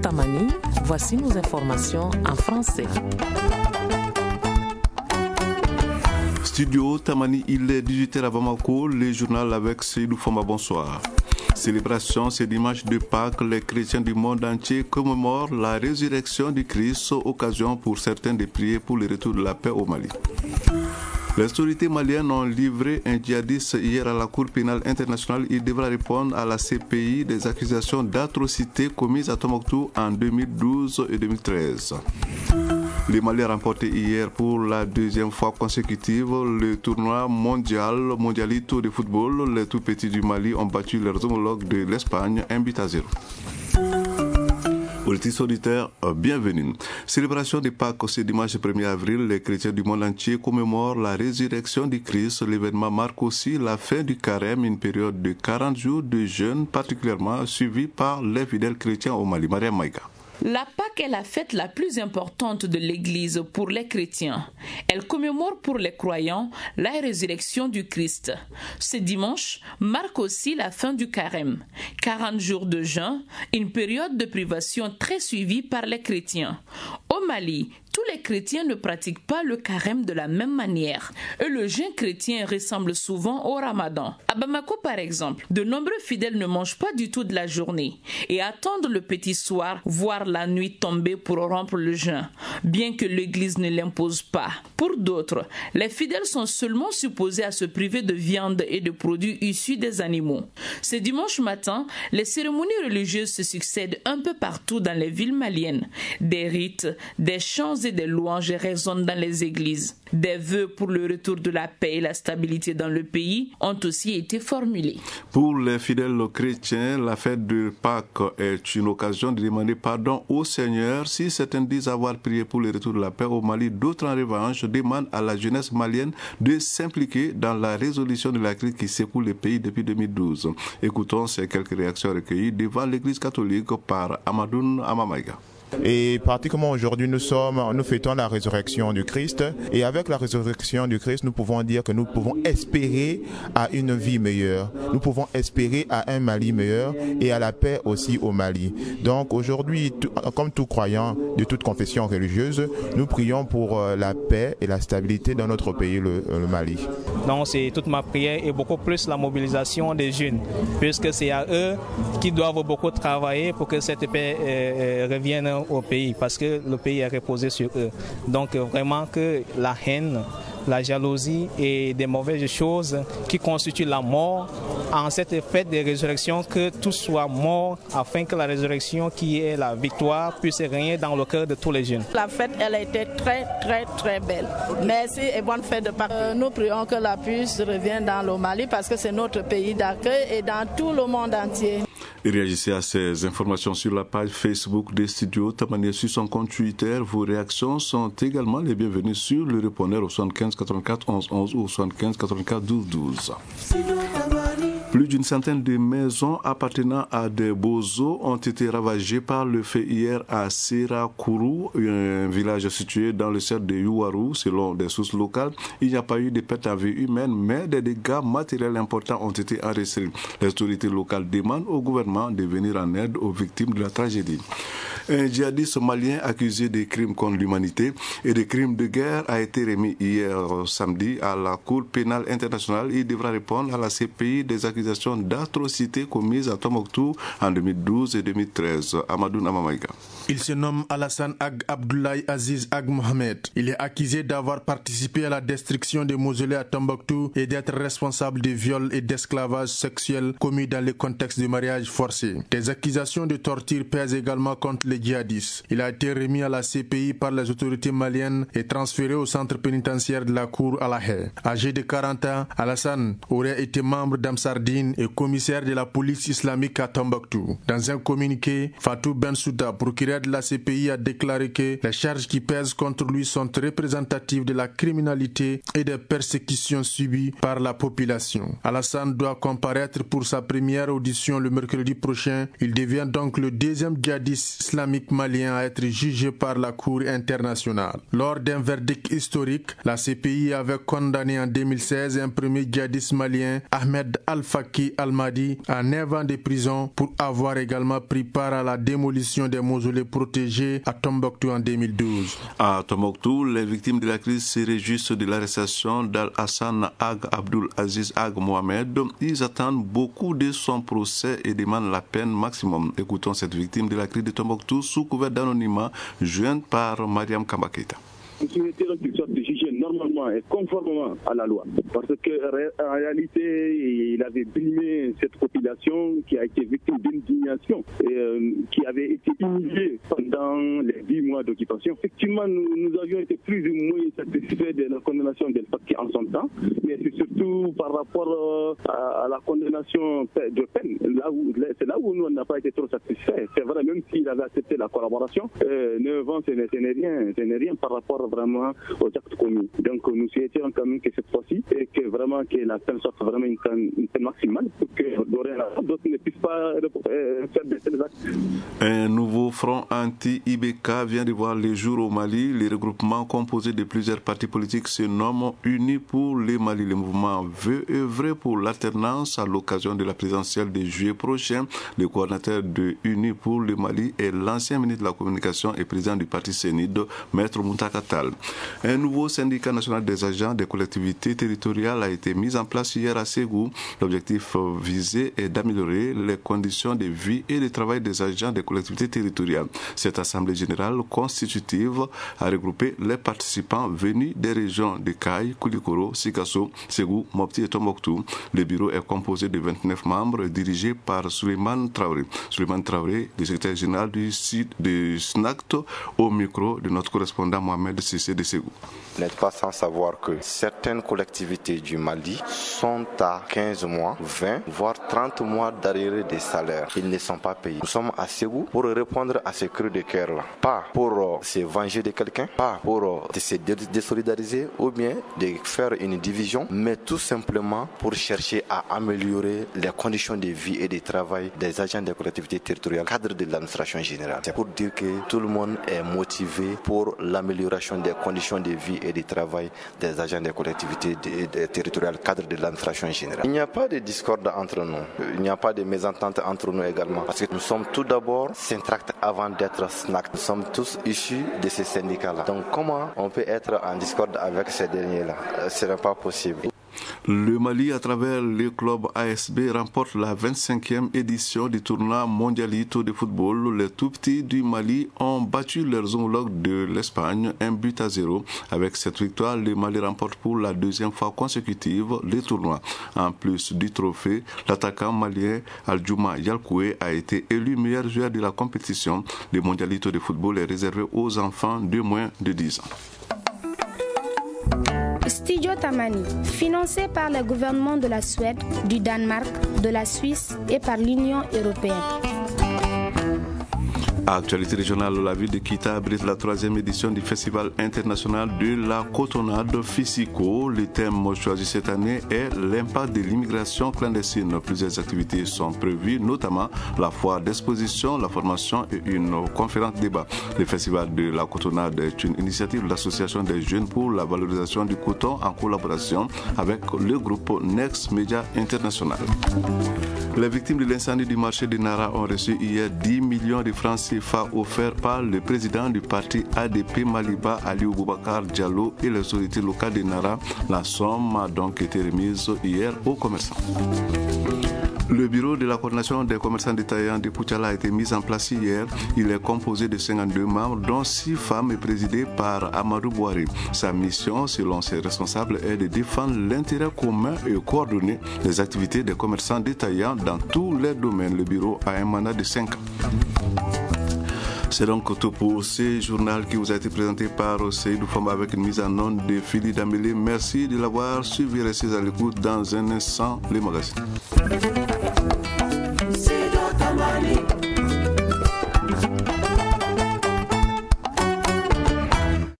Tamani, voici nos informations en français. Studio Tamani, il est 18h à Bamako, le journal avec Seydou Foma, bonsoir. Célébration, ce dimanche de Pâques, les chrétiens du monde entier commémorent la résurrection du Christ, occasion pour certains de prier pour le retour de la paix au Mali. Les autorités maliennes ont livré un djihadiste hier à la Cour pénale internationale. Il devra répondre à la CPI des accusations d'atrocités commises à Tombouctou en 2012 et 2013. Le Mali a remporté hier pour la deuxième fois consécutive le tournoi mondialito de football. Les tout petits du Mali ont battu leurs homologues de l'Espagne 1-0. Auditrices auditeurs, bienvenue. Célébration de Pâques ce dimanche 1er avril, les chrétiens du monde entier commémorent la résurrection du Christ. L'événement marque aussi la fin du carême, une période de 40 jours de jeûne particulièrement suivie par les fidèles chrétiens au Mali. Maria Maïka. La Pâque est la fête la plus importante de l'Église pour les chrétiens. Elle commémore pour les croyants la résurrection du Christ. Ce dimanche marque aussi la fin du carême. 40 jours de jeûne, une période de privation très suivie par les chrétiens. Au Mali, tous les chrétiens ne pratiquent pas le carême de la même manière et le jeûne chrétien ressemble souvent au ramadan. À Bamako par exemple, de nombreux fidèles ne mangent pas du tout de la journée et attendent le petit soir, voire la nuit tomber pour rompre le jeûne, bien que l'Église ne l'impose pas. Pour d'autres, les fidèles sont seulement supposés à se priver de viande et de produits issus des animaux. Ce dimanche matin, les cérémonies religieuses se succèdent un peu partout dans les villes maliennes. Des rites, des chants et des louanges résonnent dans les églises. Des vœux pour le retour de la paix et la stabilité dans le pays ont aussi été formulés. Pour les fidèles chrétiens, la fête de Pâques est une occasion de demander pardon au Seigneur. Si certains disent avoir prié pour le retour de la paix au Mali, d'autres en revanche demandent à la jeunesse malienne de s'impliquer dans la résolution de la crise qui secoue le pays depuis 2012. Écoutons ces quelques réactions recueillies devant l'Église catholique par Amadoun Amamaïga. Et particulièrement aujourd'hui, nous fêtons la résurrection du Christ. Et avec la résurrection du Christ, nous pouvons dire que nous pouvons espérer à une vie meilleure. Nous pouvons espérer à un Mali meilleur et à la paix aussi au Mali. Donc aujourd'hui, comme tout croyant de toute confession religieuse, nous prions pour la paix et la stabilité dans notre pays, le Mali. Donc c'est toute ma prière et beaucoup plus la mobilisation des jeunes, puisque c'est à eux qui doivent beaucoup travailler pour que cette paix revienne au pays, parce que le pays est reposé sur eux. Donc vraiment que la haine, la jalousie et des mauvaises choses qui constituent la mort, en cette fête de résurrection, que tout soit mort afin que la résurrection qui est la victoire puisse régner dans le cœur de tous les jeunes. La fête, elle a été très belle. Merci et bonne fête de Pâques. Nous prions que la paix revienne dans le Mali parce que c'est notre pays d'accueil et dans tout le monde entier. Et réagissez à ces informations sur la page Facebook des studios Tamani, sur son compte Twitter. Vos réactions sont également les bienvenues sur le répondeur au 75 84 11 11 ou au 75 84 12 12. Plus d'une centaine de maisons appartenant à des bozos ont été ravagées par le feu hier à Serakourou, un village situé dans le cercle de Youarou. Selon des sources locales, il n'y a pas eu de pertes à vie humaine, mais des dégâts matériels importants ont été enregistrés. Les autorités locales demandent au gouvernement de venir en aide aux victimes de la tragédie. Un djihadiste malien accusé de crimes contre l'humanité et de crimes de guerre a été remis hier samedi à la Cour pénale internationale. Il devra répondre à la CPI des accusations d'atrocités commises à Tombouctou en 2012 et 2013. Amadoun Amamaïga. Il se nomme Alassane Ag Abdoulaye Aziz Ag Mohamed. Il est accusé d'avoir participé à la destruction des mausolées à Tombouctou et d'être responsable de viols et d'esclavage sexuel commis dans le contexte de mariage forcé. Des accusations de torture pèsent également contre les djihadistes. Il a été remis à la CPI par les autorités maliennes et transféré au centre pénitentiaire de la Cour à La Haye. Âgé de 40 ans, Alassane aurait été membre d'Amsardine et commissaire de la police islamique à Tombouctou. Dans un communiqué, Fatou Bensouda, procureur de la CPI a déclaré que les charges qui pèsent contre lui sont représentatives de la criminalité et des persécutions subies par la population. Alassane doit comparaître pour sa première audition le mercredi prochain. Il devient donc le deuxième djihadiste islamique malien à être jugé par la Cour internationale. Lors d'un verdict historique, la CPI avait condamné en 2016 un premier djihadiste malien, Ahmed Al-Faki Al-Mahdi, à 9 ans de prison pour avoir également pris part à la démolition des mausolées protégés à Tombouctou en 2012. À Tombouctou, les victimes de la crise se réjouissent de l'arrestation d'Al-Hassan Ag Abdul Aziz Ag Mohamed. Ils attendent beaucoup de son procès et demandent la peine maximum. Écoutons cette victime de la crise de Tombouctou sous couvert d'anonymat, jointe par Mariam Kambaketa. Nous souhaitons qu'il soit jugé normalement et conformément à la loi. Parce qu'en réalité, il avait brimé cette population qui a été victime d'indignation et qui avait été humiliée pendant les 10 mois d'occupation. Effectivement, nous avions été plus ou moins satisfaits de la condamnation d'El Faki en son temps, mais c'est surtout par rapport à la condamnation de peine. C'est là où nous n'a pas été trop satisfaits. C'est vrai, même s'il avait accepté la collaboration, 9 ans, ce n'est rien par rapport vraiment aux actes commis. Donc nous souhaitons quand même que cette fois-ci, et que vraiment que la peine soit vraiment une peine maximale pour que dorénavant d'autres ne puissent pas faire de tels actes. Un nouveau front anti-IBK vient de voir le jour au Mali. Les regroupements composés de plusieurs partis politiques se nomment Unis pour le Mali. Le mouvement veut œuvrer pour l'alternance à l'occasion de la présidentielle de juillet prochain. Le coordinateur de Unis pour le Mali est l'ancien ministre de la Communication et président du parti Sénide, Maître Muntakatal. Un nouveau syndicat national des agents des collectivités territoriales a été mis en place hier à Ségou. L'objectif visé est d'améliorer les conditions de vie et de travail des agents des collectivités territoriales. Cette assemblée générale constitutive a regroupé les participants venus des régions de Kaï, Koulikoro, Sikasso, Ségou, Mopti et Tombouctou. Le bureau est composé de 29 membres dirigés par Souleymane Traoré. Souleymane Traoré, le secrétaire général du SNACT, au micro de notre correspondant Mohamed Sissé de Ségou. Vous n'êtes pas sans savoir que certaines collectivités du Mali sont à 15 mois, 20, voire 30 mois d'arriérés des salaires. Ils ne sont pas payés. Nous sommes à Ségou pour répondre à ce cri de cœur-là. Pas pour se venger de quelqu'un, pas pour se désolidariser ou bien de faire une division, mais tout simplement pour chercher à améliorer les conditions de vie et de travail des agents des collectivités territoriales, cadre de l'administration générale. C'est pour dire que tout le monde est motivé pour l'amélioration des conditions de vie et de travail des agents des collectivités territoriales, cadre de l'administration générale. Il n'y a pas de discorde entre nous, il n'y a pas de mésentente entre nous également, parce que nous sommes tout d'abord Syntract avant d'être SNAC. Nous sommes tous issus de ces syndicats-là. Donc comment on peut être en discorde avec ces derniers-là? Ce n'est pas possible. Le Mali, à travers le club ASB, remporte la 25e édition du tournoi mondialito de football. Les tout-petits du Mali ont battu leurs homologues de l'Espagne 1-0. Avec cette victoire, le Mali remporte pour la deuxième fois consécutive le tournoi. En plus du trophée, l'attaquant malien Aldjouma Yalkoué a été élu meilleur joueur de la compétition. Le mondialito de football est réservé aux enfants de moins de 10 ans. Studio Tamani, financé par le gouvernement de la Suède, du Danemark, de la Suisse et par l'Union européenne. Actualité régionale, la ville de Kita abrite la 3e édition du Festival international de la cotonnade Fisico. Le thème choisi cette année est l'impact de l'immigration clandestine. Plusieurs activités sont prévues, notamment la foire d'exposition, la formation et une conférence débat. Le Festival de la cotonnade est une initiative de l'Association des jeunes pour la valorisation du coton en collaboration avec le groupe Next Media International. Les victimes de l'incendie du marché de Nara ont reçu hier 10 millions de francs CFA offerts par le président du parti ADP Maliba, Aliou Boubacar Diallo, et les autorités locales de Nara. La somme a donc été remise hier aux commerçants. Le bureau de la coordination des commerçants détaillants de Koutiala a été mis en place hier. Il est composé de 52 membres, dont 6 femmes, et présidé par Amadou Bouari. Sa mission, selon ses responsables, est de défendre l'intérêt commun et coordonner les activités des commerçants détaillants dans tous les domaines. Le bureau a un mandat de 5 ans. C'est donc tout pour ce journal qui vous a été présenté par Seydou Famba avec une mise en onde de Philippe Damélé. Merci de l'avoir suivi. Restez à l'écoute dans un instant, les magazines.